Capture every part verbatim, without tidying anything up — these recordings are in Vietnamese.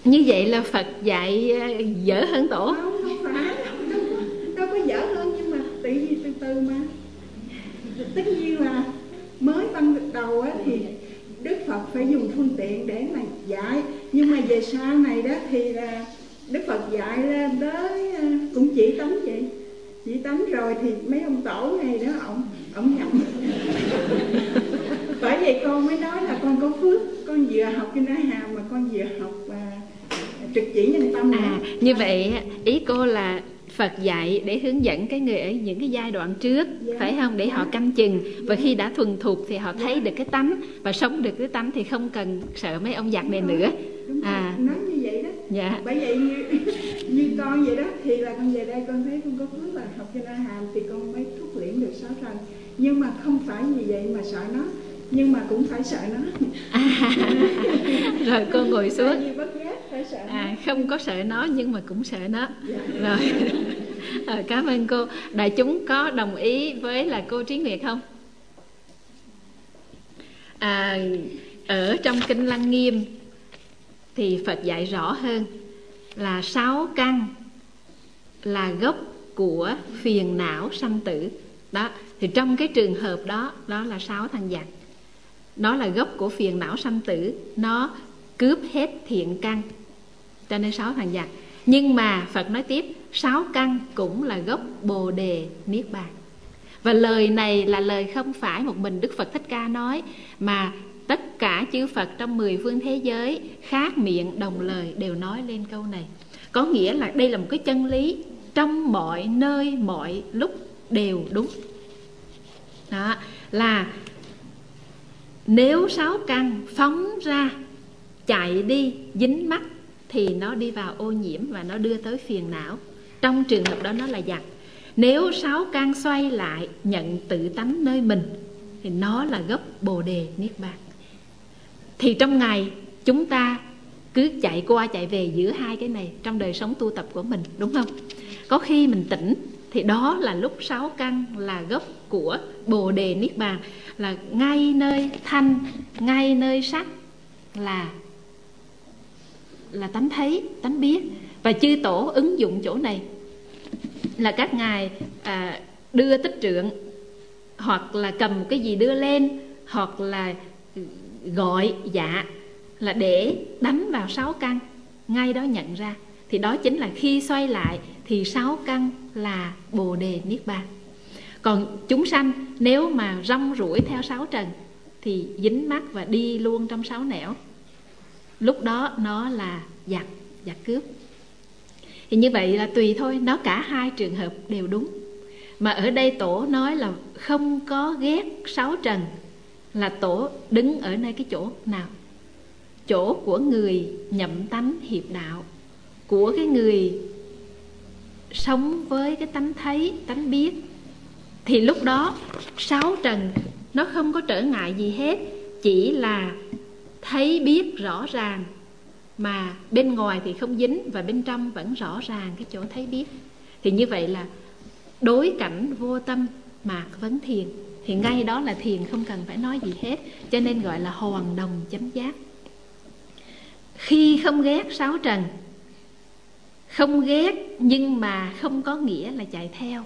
Như vậy là Phật dạy dở hơn Tổ? Không, không phải, đâu có, đâu có dở hơn, nhưng mà tự nhiên từ từ mà. Tất nhiên là mới ban đầu á, thì Đức Phật phải dùng phương tiện để mà dạy, nhưng mà về sau này đó thì là Đức Phật dạy lên tới cũng chỉ tánh vậy, chỉ tánh rồi thì mấy ông tổ này đó ông ông nhận. Bởi vậy con mới nói là con có phước, con vừa học Kinh A Hàm mà con vừa học à, trực chỉ nhân tâm. À, như vậy ý cô là Phật dạy để hướng dẫn cái người ở những cái giai đoạn trước, dạ, phải không? Để dạ, họ canh chừng, và dạ, khi đã thuần thục thì họ thấy dạ, được cái tánh và sống được cái tánh thì không cần sợ mấy ông giặc này nữa. Đúng à. Nói như vậy đó. Dạ. Bởi vậy như, như con vậy đó, thì là con về đây con thấy con có phước là học Kinh A Hàm thì con mới thúc luyện được sáu trần. Nhưng mà không phải vì vậy mà sợ nó, nhưng mà cũng phải sợ nó. À, rồi cô ngồi xuống. Sợ à, không có sợ nó nhưng mà cũng sợ nó. Dạ. Rồi. À, cảm ơn cô. Đại chúng có đồng ý với là cô Trí Nguyệt không? À, ở trong Kinh Lăng Nghiêm thì Phật dạy rõ hơn là sáu căn là gốc của phiền não sanh tử. Đó, thì trong cái trường hợp đó, đó là sáu thằng giặc. Đó là gốc của phiền não sanh tử, nó cướp hết thiện căn, cho nên sáu thằng giặc. Nhưng mà Phật nói tiếp, sáu căn cũng là gốc Bồ Đề Niết Bàn. Và lời này là lời không phải một mình Đức Phật Thích Ca nói, mà tất cả chư Phật trong mười phương thế giới khác miệng đồng lời đều nói lên câu này. Có nghĩa là đây là một cái chân lý trong mọi nơi mọi lúc đều đúng. Đó, là nếu sáu căn phóng ra chạy đi dính mắc thì nó đi vào ô nhiễm và nó đưa tới phiền não. Trong trường hợp đó nó là giặc. Nếu sáu căn xoay lại nhận tự tánh nơi mình thì nó là gốc Bồ Đề Niết Bàn. Thì trong ngày chúng ta cứ chạy qua chạy về giữa hai cái này trong đời sống tu tập của mình, đúng không? Có khi mình tỉnh thì đó là lúc sáu căn là gốc của Bồ Đề Niết Bàn, là ngay nơi thanh, ngay nơi sắc là là tánh thấy, tánh biết. Và chư tổ ứng dụng chỗ này là các ngài à, đưa tích trượng, hoặc là cầm một cái gì đưa lên, hoặc là gọi dạ, là để đánh vào sáu căn, ngay đó nhận ra. Thì đó chính là khi xoay lại thì sáu căn là Bồ Đề Niết Bàn. Còn chúng sanh nếu mà rong ruổi theo sáu trần thì dính mắc và đi luôn trong sáu nẻo, lúc đó nó là giặc, giặc cướp. Thì như vậy là tùy thôi, nó cả hai trường hợp đều đúng. Mà ở đây Tổ nói là không có ghét sáu trần, là Tổ đứng ở nơi cái chỗ nào? Chỗ của người nhậm tánh hiệp đạo, của cái người sống với cái tánh thấy, tánh biết. Thì lúc đó sáu trần nó không có trở ngại gì hết, chỉ là thấy biết rõ ràng, mà bên ngoài thì không dính và bên trong vẫn rõ ràng cái chỗ thấy biết. Thì như vậy là đối cảnh vô tâm mạc vấn thiền, thì ngay đó là thiền, không cần phải nói gì hết. Cho nên gọi là hoàn đồng chánh giác. Khi không ghét sáu trần, không ghét nhưng mà không có nghĩa là chạy theo.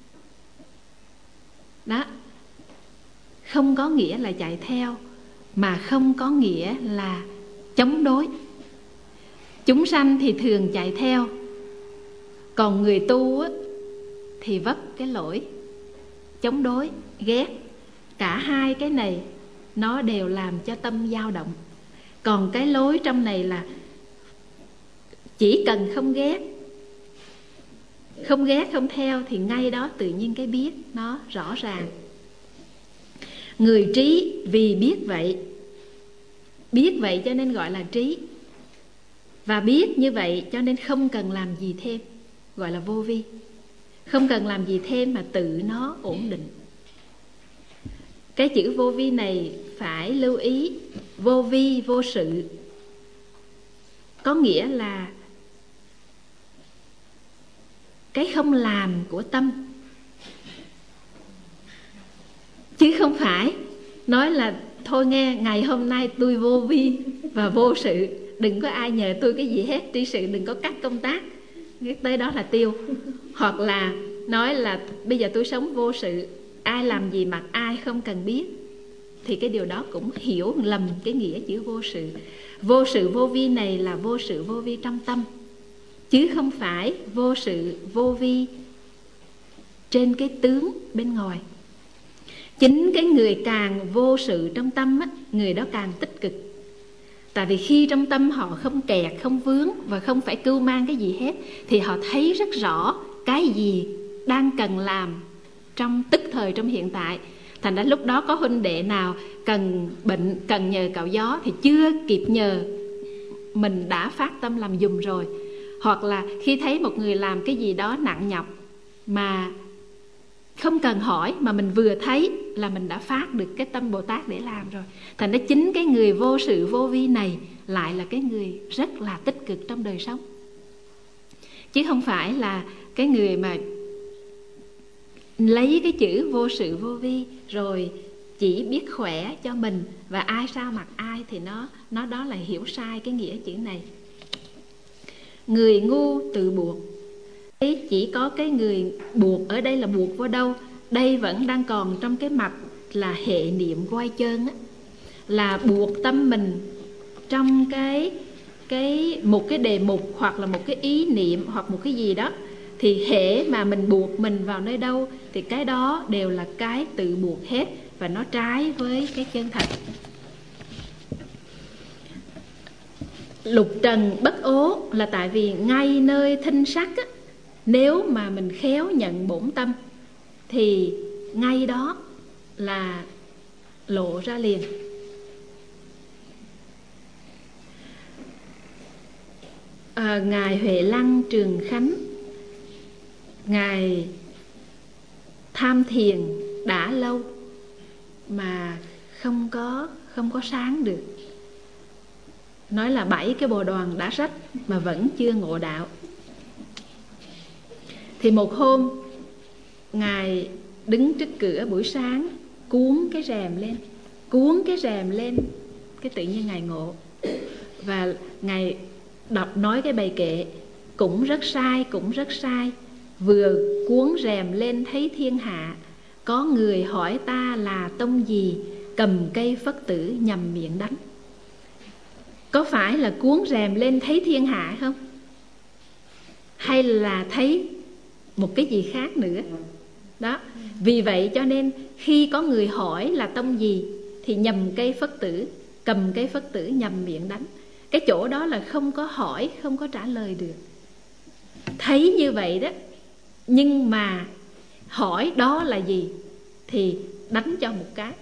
Đó, không có nghĩa là chạy theo, mà không có nghĩa là chống đối. Chúng sanh thì thường chạy theo, còn người tu á, thì vấp cái lỗi chống đối, ghét. Cả hai cái này nó đều làm cho tâm dao động. Còn cái lối trong này là chỉ cần không ghét, không ghét, không theo, thì ngay đó tự nhiên cái biết nó rõ ràng. Người trí vì biết vậy, biết vậy cho nên gọi là trí. Và biết như vậy cho nên không cần làm gì thêm, gọi là vô vi. Không cần làm gì thêm mà tự nó ổn định. Cái chữ vô vi này phải lưu ý. Vô vi, vô sự, có nghĩa là cái không làm của tâm, chứ không phải nói là thôi nghe ngày hôm nay tôi vô vi và vô sự, đừng có ai nhờ tôi cái gì hết, tri sự đừng có cắt công tác, tới đó là tiêu. Hoặc là nói là bây giờ tôi sống vô sự, ai làm gì mặc ai không cần biết, thì cái điều đó cũng hiểu lầm cái nghĩa chữ vô sự. Vô sự vô vi này là vô sự vô vi trong tâm, chứ không phải vô sự vô vi trên cái tướng bên ngoài. Chính cái người càng vô sự trong tâm á, người đó càng tích cực. Tại vì khi trong tâm họ không kẹt, không vướng và không phải cưu mang cái gì hết, thì họ thấy rất rõ cái gì đang cần làm trong tức thời, trong hiện tại. Thành ra lúc đó có huynh đệ nào cần bệnh, cần nhờ cạo gió thì chưa kịp nhờ, mình đã phát tâm làm giùm rồi. Hoặc là khi thấy một người làm cái gì đó nặng nhọc mà không cần hỏi, mà mình vừa thấy là mình đã phát được cái tâm Bồ Tát để làm rồi. Thành ra chính cái người vô sự vô vi này lại là cái người rất là tích cực trong đời sống, chứ không phải là cái người mà lấy cái chữ vô sự vô vi rồi chỉ biết khỏe cho mình, và ai sao mặc ai, thì nó nó đó là hiểu sai cái nghĩa chữ này. Người ngu tự buộc. Đấy, chỉ có cái người buộc ở đây là buộc vào đâu? Đây vẫn đang còn trong cái mặt là hệ niệm quay chân á, là buộc tâm mình trong cái cái một cái đề mục hoặc là một cái ý niệm hoặc một cái gì đó, thì hễ mà mình buộc mình vào nơi đâu thì cái đó đều là cái tự buộc hết, và nó trái với cái chân thật. Lục trần bất ố là tại vì ngay nơi thinh sắc á, nếu mà mình khéo nhận bổn tâm thì ngay đó là lộ ra liền. À, Ngài Huệ Lăng Trường Khánh, Ngài tham thiền đã lâu mà không có không có sáng được. Nói là bảy cái bồ đoàn đã rách mà vẫn chưa ngộ đạo. Thì một hôm Ngài đứng trước cửa buổi sáng, cuốn cái rèm lên, cuốn cái rèm lên, cái tự nhiên Ngài ngộ. Và Ngài đọc nói cái bài kệ cũng rất sai, cũng rất sai. Vừa cuốn rèm lên thấy thiên hạ, có người hỏi ta là tông gì, cầm cây phất tử nhằm miệng đánh. Có phải là cuốn rèm lên thấy thiên hạ không? Hay là thấy một cái gì khác nữa? Đó. Vì vậy cho nên khi có người hỏi là tông gì thì nhầm cây phất tử, cầm cây phất tử nhằm miệng đánh. Cái chỗ đó là không có hỏi, không có trả lời được. Thấy như vậy đó, nhưng mà hỏi đó là gì thì đánh cho một cái.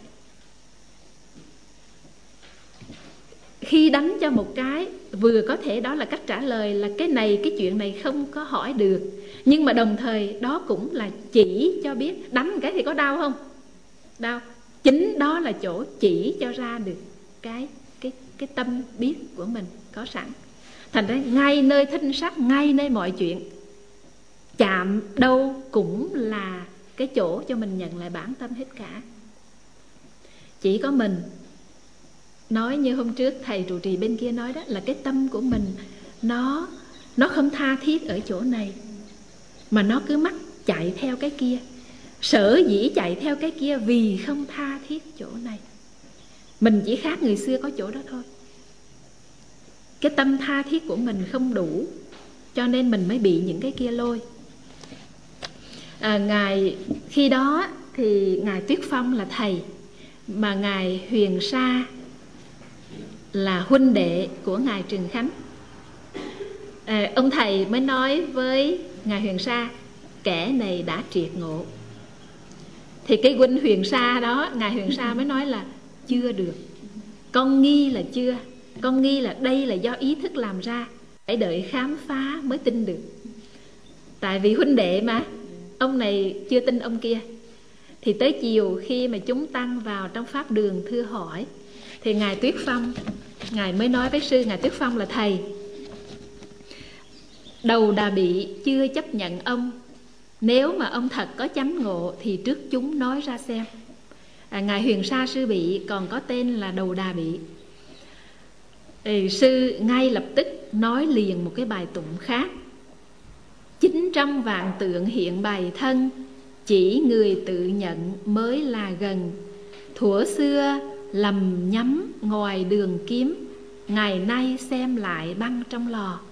Khi đánh cho một cái, vừa có thể đó là cách trả lời là cái này, cái chuyện này không có hỏi được, nhưng mà đồng thời đó cũng là chỉ cho biết. Đánh một cái thì có đau không? Đau. Chính đó là chỗ chỉ cho ra được cái cái cái tâm biết của mình có sẵn. Thành ra ngay nơi thinh sắc, ngay nơi mọi chuyện, chạm đâu cũng là cái chỗ cho mình nhận lại bản tâm hết cả. Chỉ có mình nói như hôm trước thầy trụ trì bên kia nói đó, là cái tâm của mình nó nó không tha thiết ở chỗ này, mà nó cứ mắc chạy theo cái kia. Sở dĩ chạy theo cái kia vì không tha thiết chỗ này. Mình chỉ khác người xưa có chỗ đó thôi. Cái tâm tha thiết của mình không đủ, cho nên mình mới bị những cái kia lôi. à, Ngài khi đó thì Ngài Tuyết Phong là thầy, mà Ngài Huyền Sa là huynh đệ của Ngài Trường Khánh. à, Ông thầy mới nói với Ngài Huyền Sa, kẻ này đã triệt ngộ. Thì cái huynh Huyền Sa đó, Ngài Huyền Sa mới nói là chưa được, con nghi là chưa, con nghi là đây là do ý thức làm ra, phải đợi khám phá mới tin được. Tại vì huynh đệ mà, ông này chưa tin ông kia. Thì tới chiều khi mà chúng tăng vào trong pháp đường thưa hỏi, thì Ngài Tuyết Phong, Ngài mới nói với sư, Ngài Tuyết Phong là thầy, Đầu Đà Bị chưa chấp nhận ông, nếu mà ông thật có chánh ngộ thì trước chúng nói ra xem. à, Ngài Huyền Sa sư Bị còn có tên là Đầu Đà Bị. Ê, sư ngay lập tức nói liền một cái bài tụng khác: chín trăm vạn tượng hiện bày thân, chỉ người tự nhận mới là gần. Thuở xưa lầm nhắm ngoài đường kiếm, ngày nay xem lại băng trong lò.